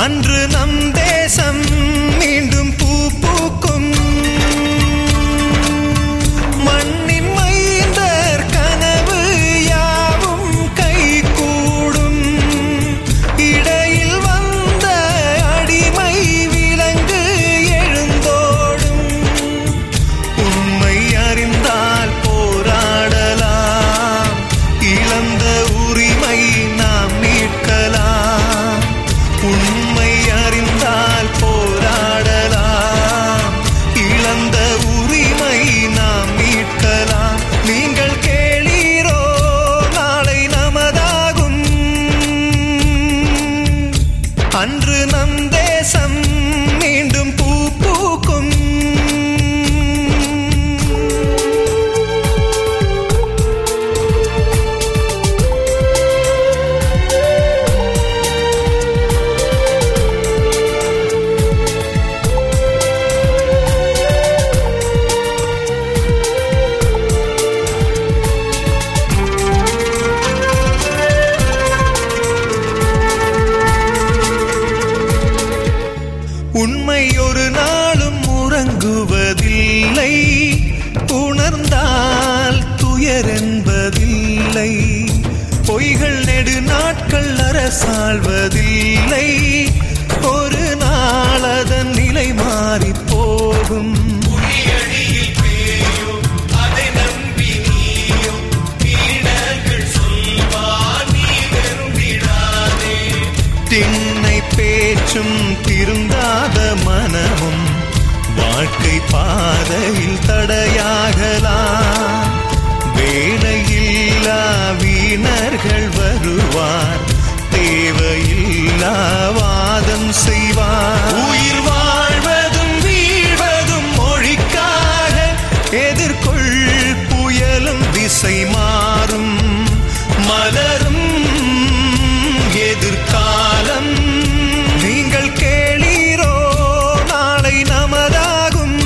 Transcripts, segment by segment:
அன்று நம் தேசம் மீண்டும் பூ பூக்கும். மண்ணின் மைந்தர் கனவு யாவும் கைகூடும். இடையில் வந்த அடிமை விலங்கு எழுந்தோடும். உண்மை அறிந்தால் போராடலாம், இழந்த உரிமை நாம் மீட்கலாம். உண்மை அறிந்தால் போராடலாம், இழந்த உரிமை நாம் மீட்கலாம். நீங்கள் கேளீரோ நாளை நமதாகும். அன்று நம் தேசம் மீண்டும் பூ பூக்கும். உண்மை ஒரு நாளும் உறங்குவதில்லை, உணர்ந்தால் துயர் என்பதில்லை. பொய்கள் நெடு நாட்கள் அரசாள்வதில்லை, ஒரு நாள் அதன் நிலை மாறி போகும். திண்ணை பேச்சும் திருந்தாத மனமும் வாழ்க்கை பாதையில் தடையாகலாம். வேலையில்லா வீணர்கள் வருவார், தேவையில்லா வாதம் செய்வார். உயிர் வாழ்வதும் வீழ்வதும் மொழிக்காக, எதிர்கொள் புயலும் திசை மாறும். மலரும் எதிர்காலம். நீங்கள் கேளீரோ நாளை நமதாகும்.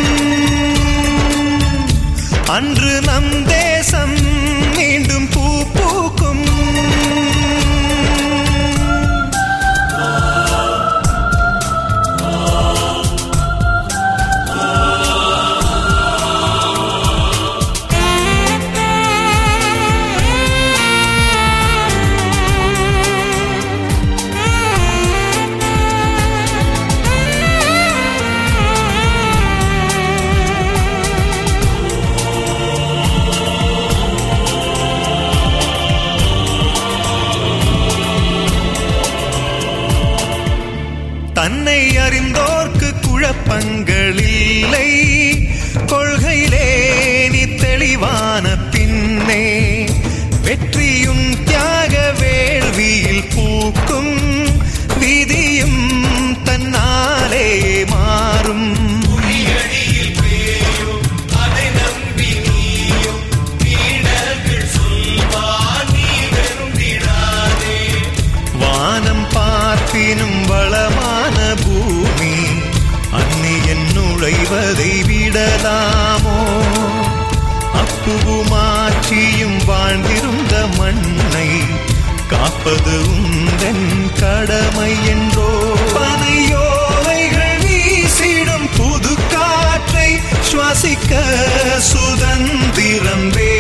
அன்று நம் தேசம் மீண்டும் பூ பூக்கும். தன்னை அறிந்தோர்க்கு குழப்பங்கள் இல்லை, கொள்கையிலே நீ தெளிவான பின்னே வெற்றியும் தியாக வேள்வியில் பூக்கும். விதியும் தன்னாலே மாறும். வானம் பார்ப்பினும் வளமான பூமி, அந்நியன் நுழைவதை விடலாமோ? அப்புவுமாற்றியும் வாழ்ந்திருந்த மண்ணை காப்பது உந்தன் கடமை என்றோ. பனையோலைகள் வீசிடும் புது காற்றை சுவாசிக்க சுதந்திரம்